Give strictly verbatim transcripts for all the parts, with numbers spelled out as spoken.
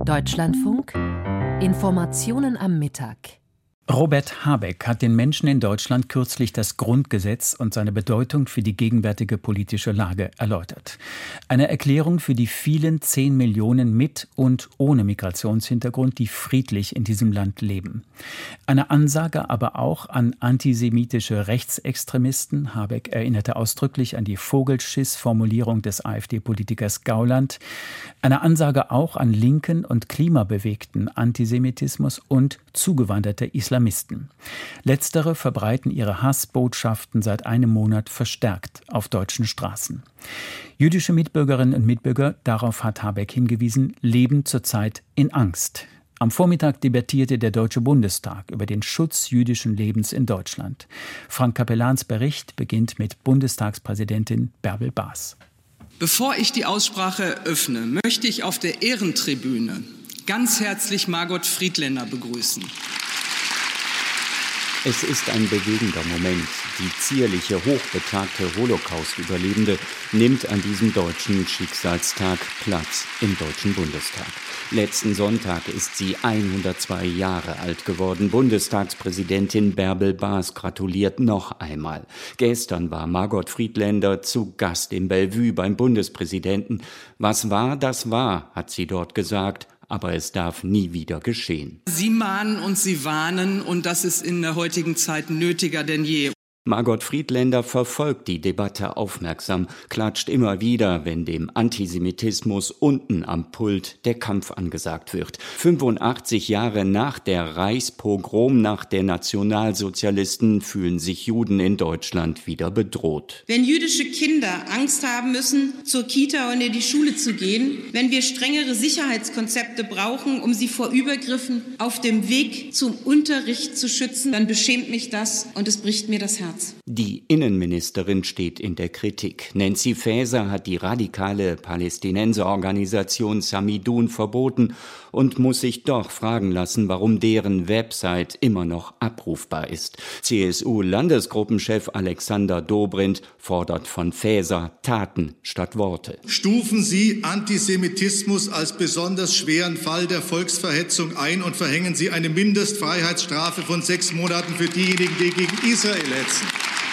Deutschlandfunk Informationen am Mittag. Robert Habeck hat den Menschen in Deutschland kürzlich das Grundgesetz und seine Bedeutung für die gegenwärtige politische Lage erläutert. Eine Erklärung für die vielen zehn Millionen mit und ohne Migrationshintergrund, die friedlich in diesem Land leben. Eine Ansage aber auch an antisemitische Rechtsextremisten. Habeck erinnerte ausdrücklich an die Vogelschiss-Formulierung des AfD-Politikers Gauland. Eine Ansage auch an linken und klimabewegten Antisemitismus und zugewanderte Islamisten. Letztere verbreiten ihre Hassbotschaften seit einem Monat verstärkt auf deutschen Straßen. Jüdische Mitbürgerinnen und Mitbürger, darauf hat Habeck hingewiesen, leben zurzeit in Angst. Am Vormittag debattierte der Deutsche Bundestag über den Schutz jüdischen Lebens in Deutschland. Frank Capellans Bericht beginnt mit Bundestagspräsidentin Bärbel Baas. Bevor ich die Aussprache öffne, möchte ich auf der Ehrentribüne ganz herzlich Margot Friedländer begrüßen. Es ist ein bewegender Moment. Die zierliche, hochbetagte Holocaust-Überlebende nimmt an diesem deutschen Schicksalstag Platz im Deutschen Bundestag. Letzten Sonntag ist sie hundertzwei Jahre alt geworden. Bundestagspräsidentin Bärbel Baas gratuliert noch einmal. Gestern war Margot Friedländer zu Gast im Bellevue beim Bundespräsidenten. Was war, das war, hat sie dort gesagt. Aber es darf nie wieder geschehen. Sie mahnen und Sie warnen, und das ist in der heutigen Zeit nötiger denn je. Margot Friedländer verfolgt die Debatte aufmerksam, klatscht immer wieder, wenn dem Antisemitismus unten am Pult der Kampf angesagt wird. fünfundachtzig Jahre nach der Reichspogromnacht der Nationalsozialisten fühlen sich Juden in Deutschland wieder bedroht. Wenn jüdische Kinder Angst haben müssen, zur Kita und in die Schule zu gehen, wenn wir strengere Sicherheitskonzepte brauchen, um sie vor Übergriffen auf dem Weg zum Unterricht zu schützen, dann beschämt mich das und es bricht mir das Herz. Die Innenministerin steht in der Kritik. Nancy Faeser hat die radikale Palästinenserorganisation Samidun verboten und muss sich doch fragen lassen, warum deren Website immer noch abrufbar ist. C S U-Landesgruppenchef Alexander Dobrindt fordert von Faeser Taten statt Worte. Stufen Sie Antisemitismus als besonders schweren Fall der Volksverhetzung ein und verhängen Sie eine Mindestfreiheitsstrafe von sechs Monaten für diejenigen, die gegen Israel hetzen.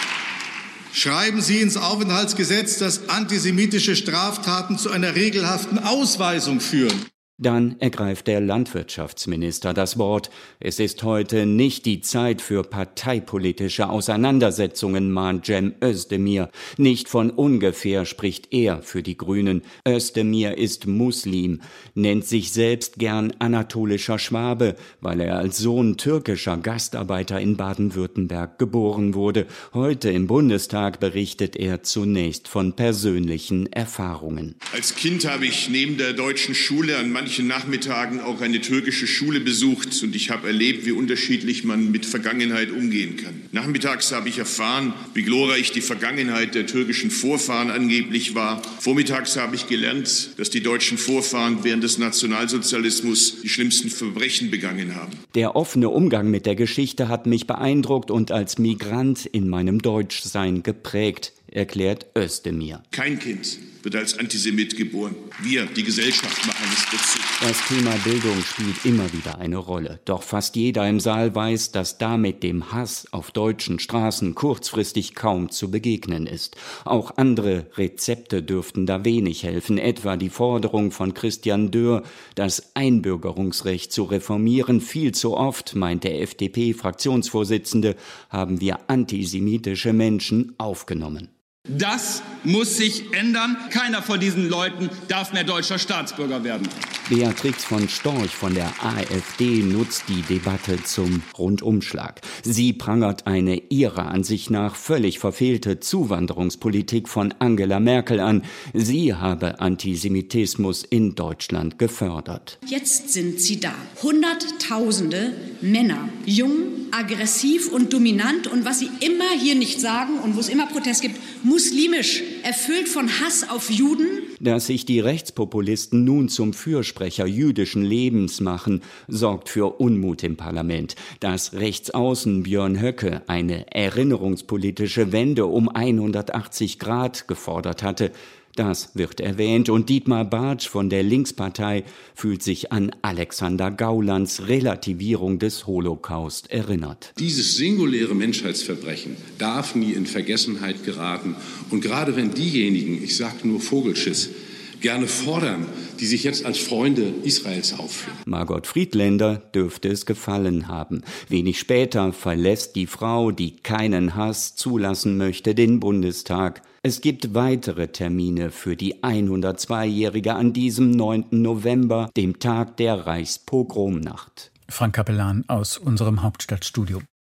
Schreiben Sie ins Aufenthaltsgesetz, dass antisemitische Straftaten zu einer regelhaften Ausweisung führen. Dann ergreift der Landwirtschaftsminister das Wort. Es ist heute nicht die Zeit für parteipolitische Auseinandersetzungen, mahnt Cem Özdemir. Nicht von ungefähr spricht er für die Grünen. Özdemir ist Muslim, nennt sich selbst gern anatolischer Schwabe, weil er als Sohn türkischer Gastarbeiter in Baden-Württemberg geboren wurde. Heute im Bundestag berichtet er zunächst von persönlichen Erfahrungen. Als Kind habe ich neben der deutschen Schule an manchen Nachmittagen auch eine türkische Schule besucht und ich habe erlebt, wie unterschiedlich man mit Vergangenheit umgehen kann. Nachmittags habe ich erfahren, wie glorreich die Vergangenheit der türkischen Vorfahren angeblich war. Vormittags habe ich gelernt, dass die deutschen Vorfahren während des Nationalsozialismus die schlimmsten Verbrechen begangen haben. Der offene Umgang mit der Geschichte hat mich beeindruckt und als Migrant in meinem Deutschsein geprägt, erklärt Özdemir. Kein Kind wird als Antisemit geboren. Wir, die Gesellschaft, machen es dazu. Das Thema Bildung spielt immer wieder eine Rolle. Doch fast jeder im Saal weiß, dass damit dem Hass auf deutschen Straßen kurzfristig kaum zu begegnen ist. Auch andere Rezepte dürften da wenig helfen, etwa die Forderung von Christian Dürr, das Einbürgerungsrecht zu reformieren. Viel zu oft, meint der F D P-Fraktionsvorsitzende, haben wir antisemitische Menschen aufgenommen. Das muss sich ändern. Keiner von diesen Leuten darf mehr deutscher Staatsbürger werden. Beatrix von Storch von der AfD nutzt die Debatte zum Rundumschlag. Sie prangert eine ihrer Ansicht nach völlig verfehlte Zuwanderungspolitik von Angela Merkel an. Sie habe Antisemitismus in Deutschland gefördert. Jetzt sind sie da. Hunderttausende Männer, jung, aggressiv und dominant und was sie immer hier nicht sagen und wo es immer Protest gibt, muslimisch, erfüllt von Hass auf Juden. Dass sich die Rechtspopulisten nun zum Fürsprecher jüdischen Lebens machen, sorgt für Unmut im Parlament. Dass Rechtsaußen Björn Höcke eine erinnerungspolitische Wende um hundertachtzig Grad gefordert hatte, Das wird erwähnt und Dietmar Bartsch von der Linkspartei fühlt sich an Alexander Gaulands Relativierung des Holocaust erinnert. Dieses singuläre Menschheitsverbrechen darf nie in Vergessenheit geraten. Und gerade wenn diejenigen, ich sage nur Vogelschiss, gerne fordern, die sich jetzt als Freunde Israels aufführen. Margot Friedländer dürfte es gefallen haben. Wenig später verlässt die Frau, die keinen Hass zulassen möchte, den Bundestag. Es gibt weitere Termine für die hundertzweijährige an diesem neunten November, dem Tag der Reichspogromnacht. Frank Capellan aus unserem Hauptstadtstudio.